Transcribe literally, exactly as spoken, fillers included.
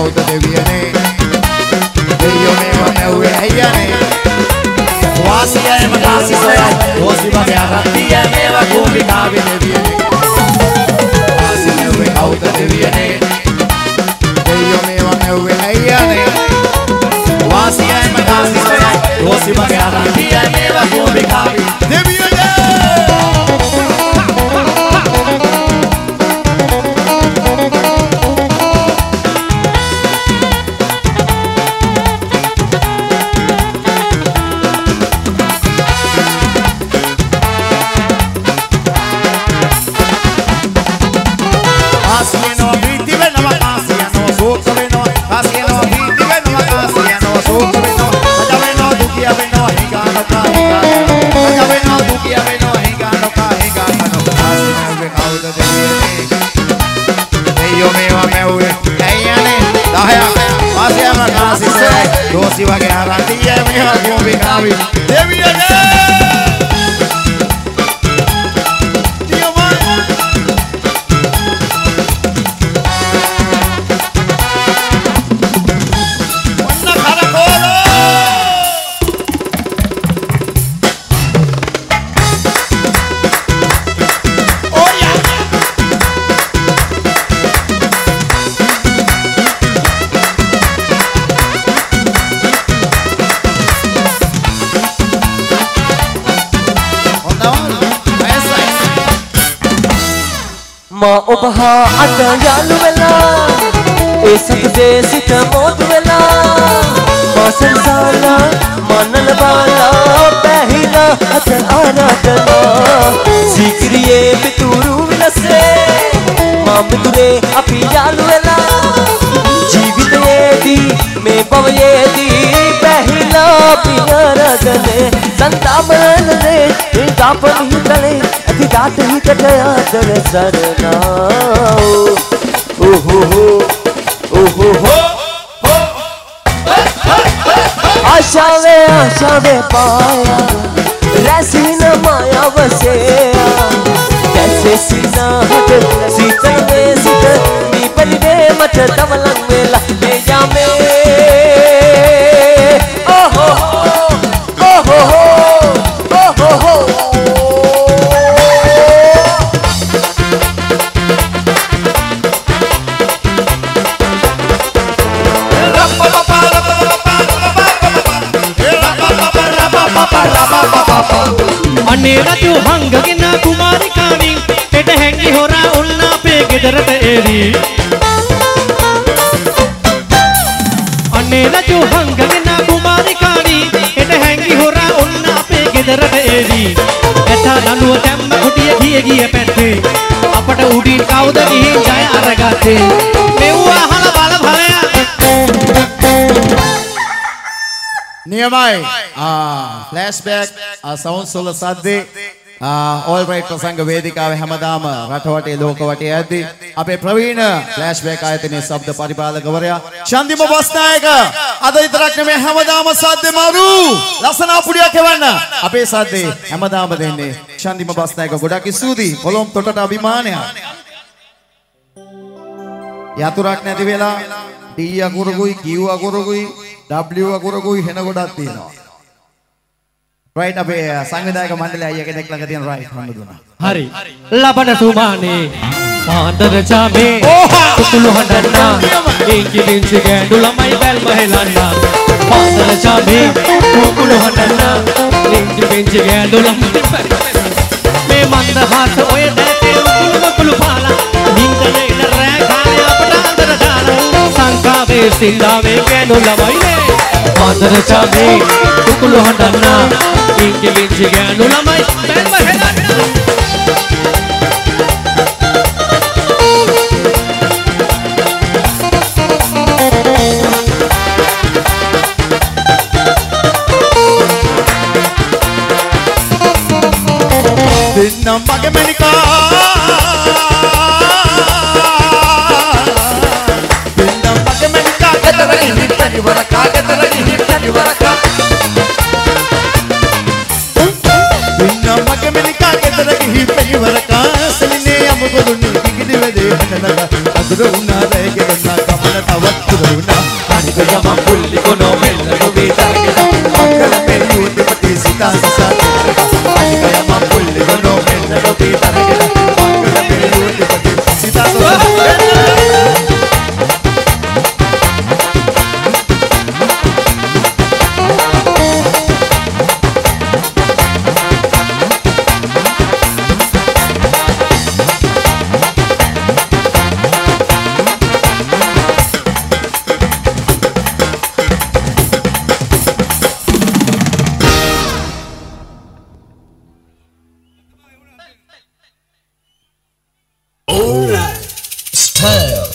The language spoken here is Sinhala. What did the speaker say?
කවුද දෙවියනේ දෙයියෝ මේවා නැව්වේ ඇයියනේ වාසියම කාසිසොයයි ඕසි වගේ අරන්තිය මේවා කුඹිකාවේ දෙවියනේ වාසිය නැව්වේ කවුද දෙවියනේ දෙයියෝ මේවා නැව්වේ ඇයියනේ වාසියම කාසිසොයයි ඕසි වගේ අරන්තිය මේවා කුඹිකාවේ දෙවියනේ Dosi wage harantiye meha kumbi kavi deviyane माँ उबहा अदा यालू वेला ए सतदे सित मोद वेला माँ संसाला मानल बाला पहला हथ आराधना सीक्रिये बितुरु विलसे माँ बितुरे अपी यालू वेला जीवित येदी में पव येदी पहला पियाराधने संतापन ले तापन ही तले दात ही कटया दर सरना ओ हो हो ओ हो हो आशा वे आशा वे पाया रैसी न माया वसेया कैसे सीना हट सीतल में सीत मी पली दे मत तमलंग में लहले जामे ओ हो हो ओ हो हो ओ हो हो अनेरा तू हंग गिना कुमारी कानी टेट हैंगी हो रहा उल्ना पे गिदरत एरी अनेरा तू हंग गिना कुमारी कानी टेट हैंगी हो रहा उल्ना पे गिदरत एरी ऐसा नानु तम्मा खुटिये घिये घिये पैठे अपट उड़ी काउद घिये जाए अरगाते मेवा हला बाला भले नियमाई फ्लैशबैक साउंड सोल साधे ऑल राइट प्रसंग वेदिकाවේ හැමදාම රටවටේ ලෝකවටේ ඇද්දි අපේ ප්‍රවීණ ෆ්ලෑෂ්බෑක් ආයතනයේ ශබ්ද පරිපාලකවරයා චන්දිම බස්නායක අද විතරක් නෙමෙයි හැමදාම සද්දේ මරු ලස්සන අපුඩියක් එවන්න අපේ සද්දේ හැමදාම දෙන්නේ චන්දිම බස්නායක ගොඩක් ස්තුතියි කොළොම් තොටට අභිමානයක් යතුරක් නැති වෙලා D අකුරකුයි Q අකුරකුයි W අකුරකුයි හෙන ගොඩක් තියෙනවා right අපේ සංවිධායක මණ්ඩලය අයියා කෙනෙක් ළඟ තියෙන right හම්බුනා හරි ලබන සුමානේ පාන්දර චාමේ කුකුළු හඬන්නා ඉංගි බින්සි ගෑඬු ළමයි බැල්ම හෙලන්නා පාන්දර චාමේ කුකුළු හඬන්නා ඉංගි බින්සි ගෑඬු ළමයි මේ මන්දහාස ඔය දැතේ කුකුළු කුකුළු පාලා නින්දනේ ඉන රෑ කාලේ අපට අnder දාලා සංකාවේ සින්දාවේ ගෑඬු ළමයි පාන්දර චාමේ කුකුළු හඬන්නා ඉංගි බින්සි ගෑඬු ළමයි බැල්ම හෙලන්නා Dinam mage menika Dinam mage menika Getaragi hittani waraka Getaragi hittani waraka Dinam mage menika Getaragi hittani waraka Seline amuguduni Digidi vede hanalaga Aduru unna rege ganna Kamala tavat kuduru අනික යම පුල්ලි කොනෝ මෙල්ල නොබී තරගෙන මංගල පෙරියුතිපති සිතා සසා අනික යම පුල්ලි කොනෝ මෙල්ල නොබී තරගෙන මංගල පෙරියුතිපති සිතා සසා Style.